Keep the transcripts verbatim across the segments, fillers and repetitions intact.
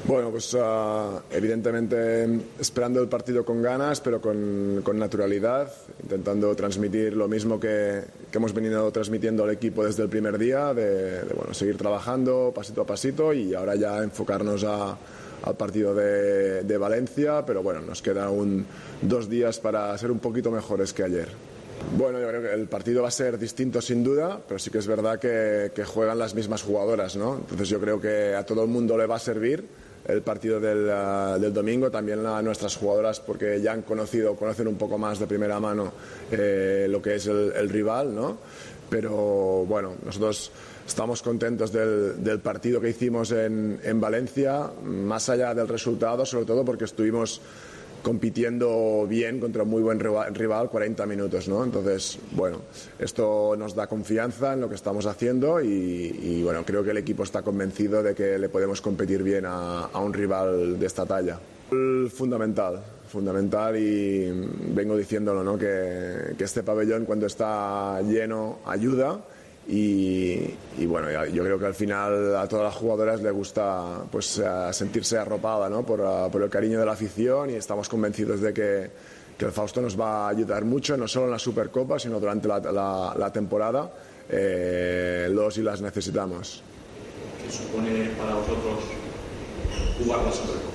Bueno, pues uh, evidentemente esperando el partido con ganas, pero con, con naturalidad, intentando transmitir lo mismo que, que hemos venido transmitiendo al equipo desde el primer día, de, de bueno, seguir trabajando pasito a pasito y ahora ya enfocarnos a, al partido de, de Valencia, pero bueno, nos queda un, dos días para ser un poquito mejores que ayer. Bueno, yo creo que el partido va a ser distinto sin duda, pero sí que es verdad que, que juegan las mismas jugadoras, ¿no? Entonces yo creo que a todo el mundo le va a servir el partido del, uh, del domingo, también a nuestras jugadoras, porque ya han conocido, conocen un poco más de primera mano eh, lo que es el, el rival, ¿no? Pero bueno, nosotros estamos contentos del, del partido que hicimos en, en Valencia, más allá del resultado, sobre todo porque estuvimos compitiendo bien contra un muy buen rival, cuarenta minutos, ¿no? Entonces, bueno, esto nos da confianza en lo que estamos haciendo y, y bueno, creo que el equipo está convencido de que le podemos competir bien a, a un rival de esta talla. Fundamental, fundamental y vengo diciéndolo, ¿no? Que, que este pabellón cuando está lleno ayuda. Y, y bueno, yo creo que al final a todas las jugadoras les gusta pues sentirse arropada, ¿no? por, por el cariño de la afición y estamos convencidos de que, que el Fausto nos va a ayudar mucho, no solo en la Supercopa, sino durante la, la, la temporada. Eh, los y las necesitamos. ¿Qué supone para vosotros jugar la Supercopa?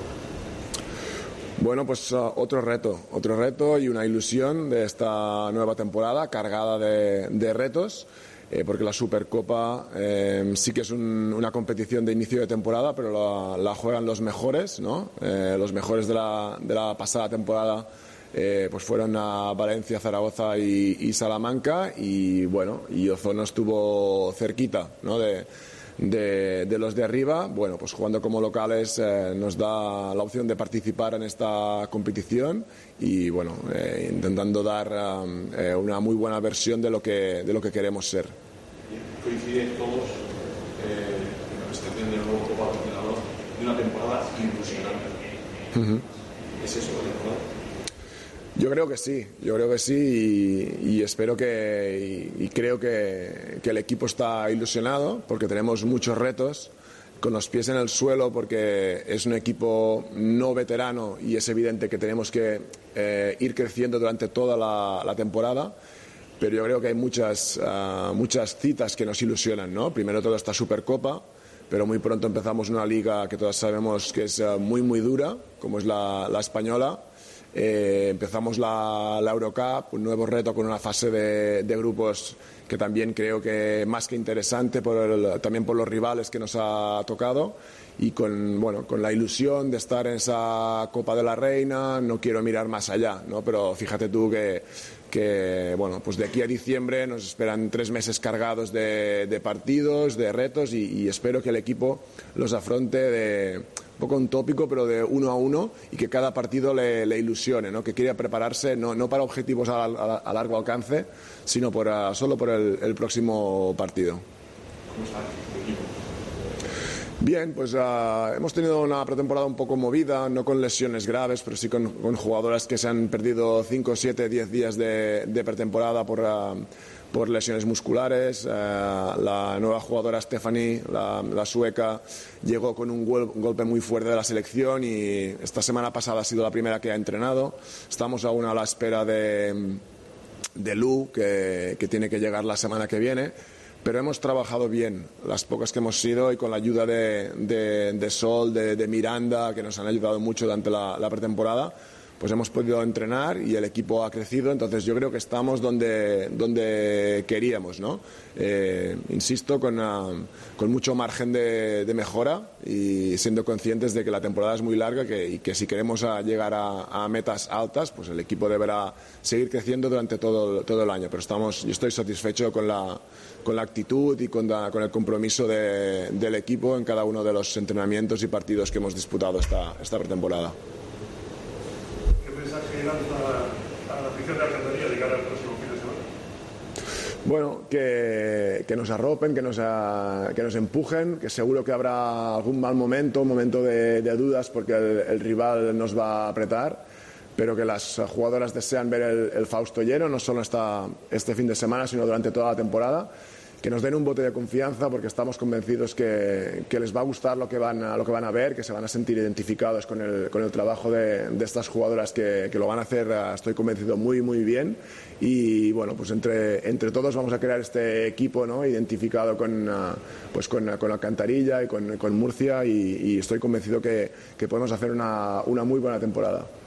Bueno, pues uh, otro reto, otro reto y una ilusión de esta nueva temporada cargada de, de retos. Eh, porque la Supercopa eh, sí que es un, una competición de inicio de temporada, pero la, la juegan los mejores, ¿no? Eh, los mejores de la, de la pasada temporada eh, pues fueron a Valencia, Zaragoza y, y Salamanca y bueno, y Ozono estuvo cerquita, ¿no? de, de, de los de arriba. Bueno, pues jugando como locales eh, nos da la opción de participar en esta competición y bueno, eh, intentando dar eh, una muy buena versión de lo que, de lo que queremos ser. Coinciden todos eh, en la presentación del nuevo Copa Patrocinador de una temporada ilusionante. Uh-huh. ¿Es eso la temporada? Yo creo que sí, yo creo que sí y, y espero que y, y creo que, que el equipo está ilusionado porque tenemos muchos retos con los pies en el suelo porque es un equipo no veterano y es evidente que tenemos que eh, ir creciendo durante toda la, la temporada, pero yo creo que hay muchas, uh, muchas citas que nos ilusionan, ¿no? Primero toda esta Supercopa, pero muy pronto empezamos una liga que todos sabemos que es uh, muy muy dura, como es la, la española. Eh, empezamos la, la Eurocup, un nuevo reto con una fase de, de grupos que también creo que más que interesante por el, también por los rivales que nos ha tocado y con, bueno, con la ilusión de estar en esa Copa de la Reina. No quiero mirar más allá, ¿no? Pero fíjate tú que, que bueno, pues de aquí a diciembre nos esperan tres meses cargados de, de partidos, de retos y, y espero que el equipo los afronte de un poco un tópico, pero de uno a uno y que cada partido le, le ilusione, ¿no? Que quiera prepararse no, no para objetivos a, a, a largo alcance, sino por a, solo por el, el próximo partido. ¿Cómo está el equipo? Bien, pues uh, hemos tenido una pretemporada un poco movida, no con lesiones graves, pero sí con, con jugadoras que se han perdido cinco, siete, diez días de, de pretemporada por... Uh, por lesiones musculares. Eh, la nueva jugadora Stephanie, la, la sueca, llegó con un, gol, un golpe muy fuerte de la selección y esta semana pasada ha sido la primera que ha entrenado. Estamos aún a la espera de, de Lu, que, que tiene que llegar la semana que viene, pero hemos trabajado bien las pocas que hemos sido y con la ayuda de, de, de Sol, de, de Miranda, que nos han ayudado mucho durante la, la pretemporada. Pues hemos podido entrenar y el equipo ha crecido, entonces yo creo que estamos donde, donde queríamos, ¿no? Eh, insisto, con, uh, con mucho margen de, de mejora y siendo conscientes de que la temporada es muy larga que, y que si queremos a llegar a, a metas altas, pues el equipo deberá seguir creciendo durante todo, todo el año. Pero estamos, yo estoy satisfecho con la, con la actitud y con, la, con el compromiso de, del equipo en cada uno de los entrenamientos y partidos que hemos disputado esta, esta pretemporada. Para la afición de Argentina de cara al próximo fin de semana? Bueno, que, que nos arropen, que nos, a, que nos empujen, que seguro que habrá algún mal momento, un momento de, de dudas porque el, el rival nos va a apretar, pero que las jugadoras desean ver el, el Fausto lleno, no solo esta, este fin de semana, sino durante toda la temporada. que nos den un bote de confianza, porque estamos convencidos que, que les va a gustar lo que van a, lo que van a ver, que se van a sentir identificados con el, con el trabajo de, de estas jugadoras que, que lo van a hacer, estoy convencido, muy muy bien. Y bueno, pues entre, entre todos vamos a crear este equipo, ¿no?, identificado con, pues con, con Alcantarilla y con, con Murcia, y, y estoy convencido que, que podemos hacer una, una muy buena temporada.